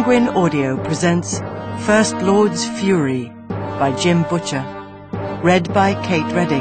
Penguin Audio presents First Lord's Fury by Jim Butcher. Read by Kate Redding.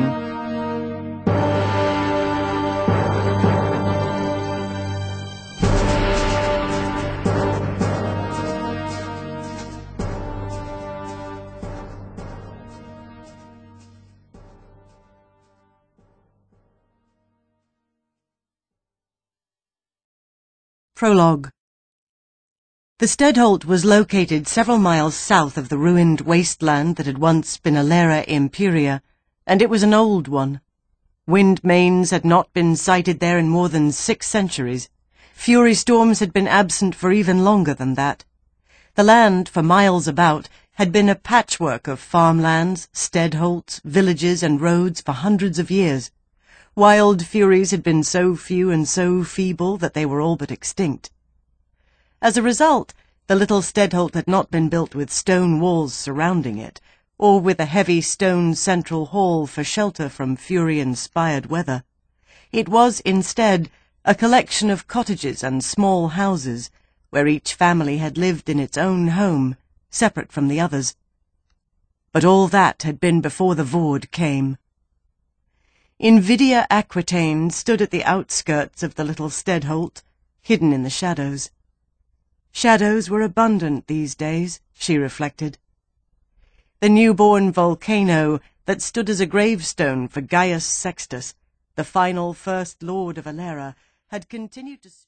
Prologue. The Stedholt was located several miles south of the ruined wasteland that had once been Alera Imperia, and it was an old one. Wind mains had not been sighted there in more than 6 centuries. Fury storms had been absent for even longer than that. The land, for miles about, had been a patchwork of farmlands, Stedholts, villages, and roads for hundreds of years. Wild furies had been so few and so feeble that they were all but extinct. As a result, the little Stedholt had not been built with stone walls surrounding it, or with a heavy stone central hall for shelter from fury-inspired weather. It was, instead, a collection of cottages and small houses, where each family had lived in its own home, separate from the others. But all that had been before the Vord came. Invidia Aquitaine stood at the outskirts of the little Stedholt, hidden in the shadows. Shadows were abundant these days, she reflected. The newborn volcano that stood as a gravestone for Gaius Sextus, the final First Lord of Alera, had continued to